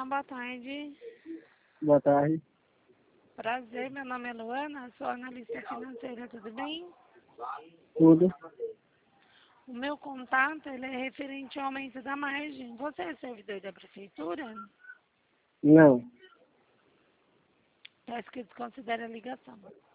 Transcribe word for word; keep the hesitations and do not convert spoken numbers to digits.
Olá, boa tarde. Boa tarde. Prazer, meu nome é Luana, sou analista financeira, tudo bem? Tudo? O meu contato ele é referente ao aumento da margem. Você é servidor da prefeitura? Não. Peço que desconsidere a ligação.